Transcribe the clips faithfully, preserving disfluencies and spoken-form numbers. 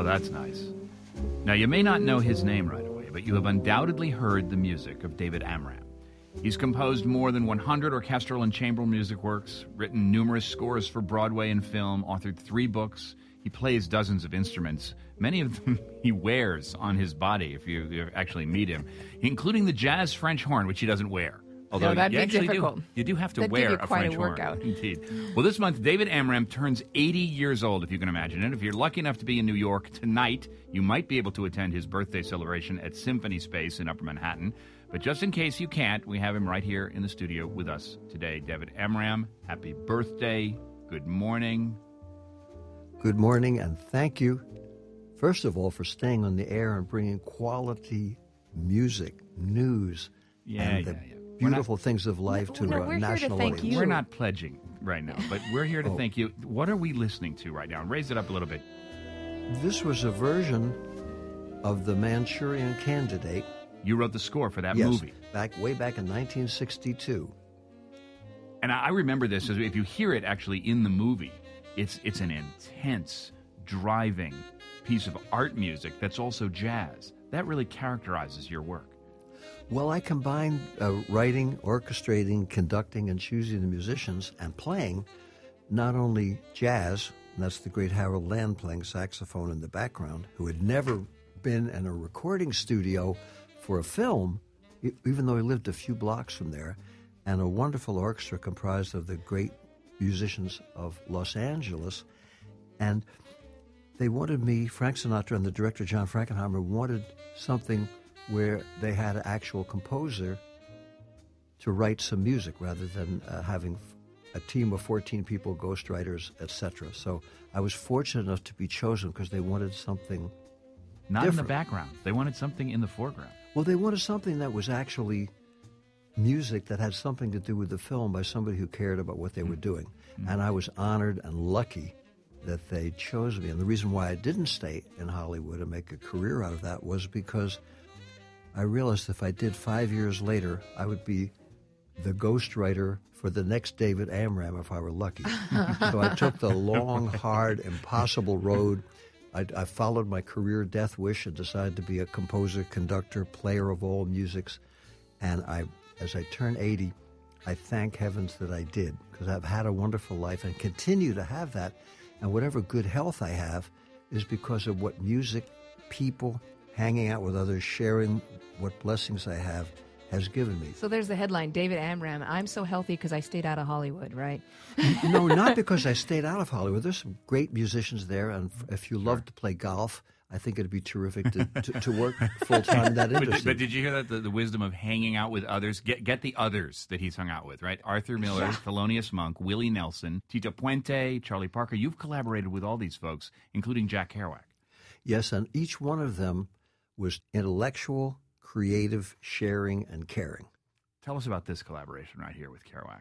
that's nice. Now, you may not know his name right away, but you have undoubtedly heard the music of David Amram. He's composed more than one hundred orchestral and chamber music works, written numerous scores for Broadway and film, authored three books. He plays dozens of instruments. Many of them he wears on his body if you, you actually meet him, including the jazz French horn, which he doesn't wear. Although no, that'd you be actually difficult. do, you do have to that'd wear give you a quite French a workout. horn. Indeed. Well, this month, David Amram turns eighty years old, if you can imagine it. If you're lucky enough to be in New York tonight, you might be able to attend his birthday celebration at Symphony Space in Upper Manhattan. But just in case you can't, we have him right here in the studio with us today. David Amram, happy birthday. Good morning. Good morning, and thank you, first of all, for staying on the air and bringing quality music, news, yeah, and yeah, the yeah. beautiful things of life to we're, a we're national here to thank audience. you. We're not pledging right now, but we're here to Oh. thank you. What are we listening to right now? Raise it up a little bit. This was a version of The Manchurian Candidate. You wrote the score for that yes, movie. back way back in nineteen sixty-two. And I I remember this, as if you hear it actually in the movie, it's it's an intense, driving piece of art music that's also jazz. That really characterizes your work. Well, I combined uh, writing, orchestrating, conducting, and choosing the musicians, and playing not only jazz, and that's the great Harold Land playing saxophone in the background, who had never been in a recording studio for a film, e- even though he lived a few blocks from there, and a wonderful orchestra comprised of the great musicians of Los Angeles. And they wanted me, Frank Sinatra and the director John Frankenheimer, wanted something where they had an actual composer to write some music rather than uh, having a team of fourteen people, ghostwriters, et cetera. So I was fortunate enough to be chosen because they wanted something Not in the different. background. They wanted something in the foreground. Well, they wanted something that was actually music that had something to do with the film by somebody who cared about what they were doing. Mm-hmm. And I was honored and lucky that they chose me. And the reason why I didn't stay in Hollywood and make a career out of that was because I realized if I did five years later, I would be the ghostwriter for the next David Amram if I were lucky. So I took the long, hard, impossible road. I, I followed my career death wish and decided to be a composer, conductor, player of all musics. And I, as I turn eighty, I thank heavens that I did, because I've had a wonderful life and continue to have that. And whatever good health I have is because of what music, people, hanging out with others, sharing what blessings I have has given me. So there's the headline, David Amram, I'm so healthy because I stayed out of Hollywood, right? No, not because I stayed out of Hollywood. There's some great musicians there, and if you love to play golf, I think it'd be terrific to, to, to work full-time in that But, industry. but did you hear that the, the wisdom of hanging out with others? Get get the others that he's hung out with, right? Arthur Miller, Thelonious Monk, Willie Nelson, Tito Puente, Charlie Parker. You've collaborated with all these folks, including Jack Kerouac. Yes, and each one of them was intellectual, creative, sharing, and caring. Tell us about this collaboration right here with Kerouac.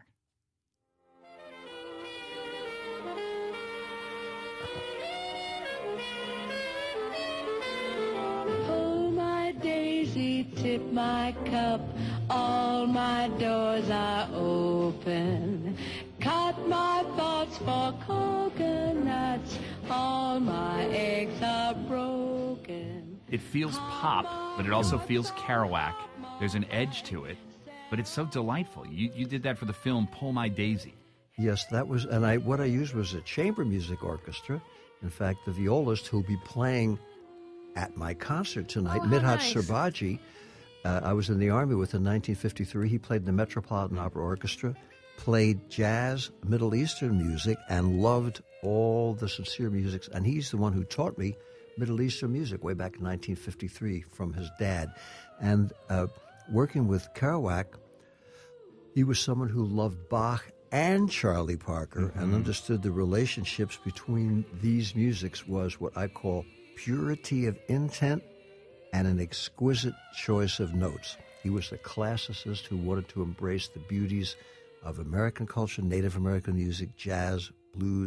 Oh, my daisy, tip my cup, all my doors are open. Cut my thoughts for coconuts, all my eggs are broken. It feels pop, but it also feels Kerouac. There's an edge to it, but it's so delightful. You you did that for the film Pull My Daisy. Yes, that was, and I what I used was a chamber music orchestra. In fact, the violist who'll be playing at my concert tonight, Oh, how Midhat nice. Serbaji. Uh, I was in the Army with in nineteen fifty-three. He played in the Metropolitan Opera Orchestra, played jazz, Middle Eastern music, and loved all the sincere musics. And he's the one who taught me Middle Eastern music way back in nineteen fifty-three from his dad. And uh, working with Kerouac, he was someone who loved Bach and Charlie Parker Mm-hmm. and understood the relationships between these musics was what I call purity of intent and an exquisite choice of notes. He was a classicist who wanted to embrace the beauties of American culture, Native American music, jazz, blues,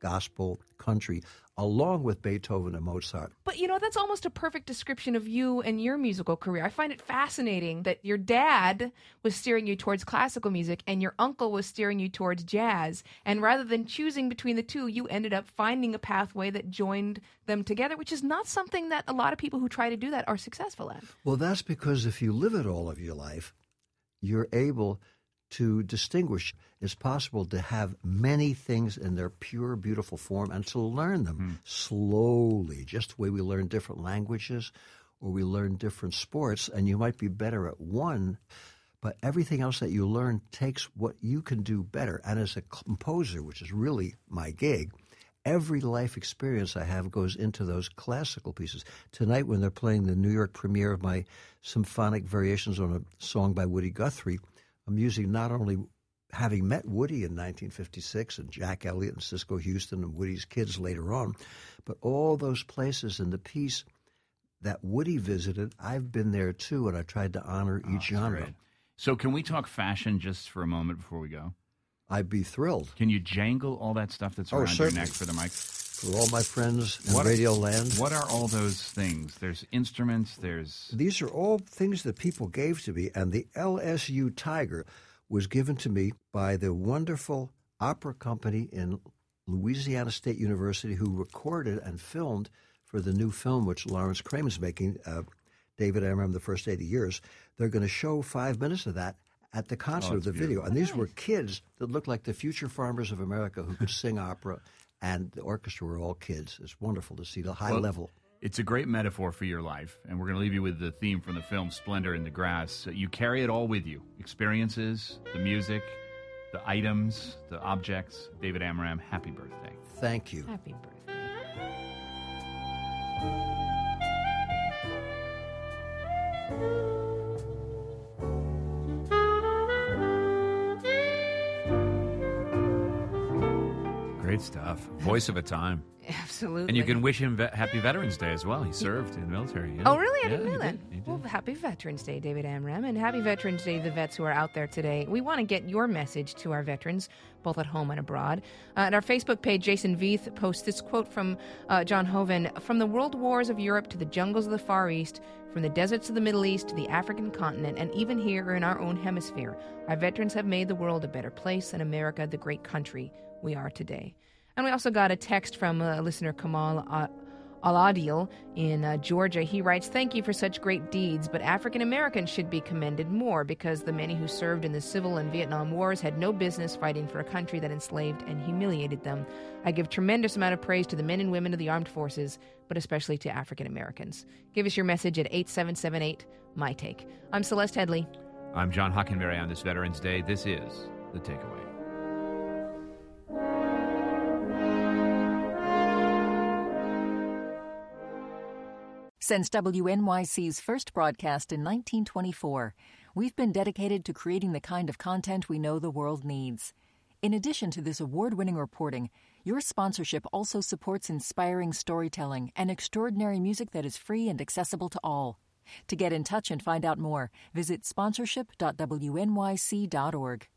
gospel, country, along with Beethoven and Mozart. But, you know, that's almost a perfect description of you and your musical career. I find it fascinating that your dad was steering you towards classical music and your uncle was steering you towards jazz. And rather than choosing between the two, you ended up finding a pathway that joined them together, which is not something that a lot of people who try to do that are successful at. Well, that's because if you live it all of your life, you're able to distinguish. It's possible to have many things in their pure, beautiful form and to learn them mm. slowly, just the way we learn different languages or we learn different sports, and you might be better at one, but everything else that you learn takes what you can do better. And as a composer, which is really my gig, every life experience I have goes into those classical pieces. Tonight, when they're playing the New York premiere of my symphonic variations on a song by Woody Guthrie, I'm using not only having met Woody in nineteen fifty-six and Jack Elliott and Cisco Houston and Woody's kids later on, but all those places in the piece that Woody visited, I've been there too, and I tried to honor oh, each genre. Great. So can we talk fashion just for a moment before we go? I'd be thrilled. Can you jangle all that stuff that's around oh, your neck for the mic? For all my friends in what Radio are, Land. What are all those things? There's instruments, there's... These are all things that people gave to me, and the L S U Tiger was given to me by the wonderful opera company in Louisiana State University who recorded and filmed for the new film which Lawrence Kramen's making, uh, David Amram, The First eighty Years. They're going to show five minutes of that at the concert oh, of the beautiful. video. And these were kids that looked like the future farmers of America who could sing opera, and the orchestra were all kids. It's wonderful to see the high well, level. It's a great metaphor for your life, and we're going to leave you with the theme from the film Splendor in the Grass. You carry it all with you. Experiences, the music, the items, the objects. David Amram, happy birthday. Thank you. Happy birthday. Great stuff. Voice of a time. Absolutely. And you can wish him ve- Happy Veterans Day as well. He served in the military. Yeah. Oh, really? I yeah, didn't know that. Did. He did. Well, happy Veterans Day, David Amram, and happy Veterans Day to the vets who are out there today. We want to get your message to our veterans, both at home and abroad. Uh, at our Facebook page, Jason Veith posts this quote from uh, John Hoven: "From the world wars of Europe to the jungles of the Far East, from the deserts of the Middle East to the African continent, and even here in our own hemisphere, our veterans have made the world a better place and America the great country we are today." And we also got a text from uh, listener Kamal uh, Aladil in uh, Georgia. He writes, "Thank you for such great deeds, but African Americans should be commended more because the many who served in the Civil and Vietnam Wars had no business fighting for a country that enslaved and humiliated them. I give tremendous amount of praise to the men and women of the armed forces, but especially to African Americans." Give us your message at eight seven seven eight, M Y Take. I'm Celeste Headley. I'm John Hockenberry on this Veterans Day. This is The Takeaway. Since W N Y C's first broadcast in nineteen twenty-four, we've been dedicated to creating the kind of content we know the world needs. In addition to this award-winning reporting, your sponsorship also supports inspiring storytelling and extraordinary music that is free and accessible to all. To get in touch and find out more, visit sponsorship dot w n y c dot org.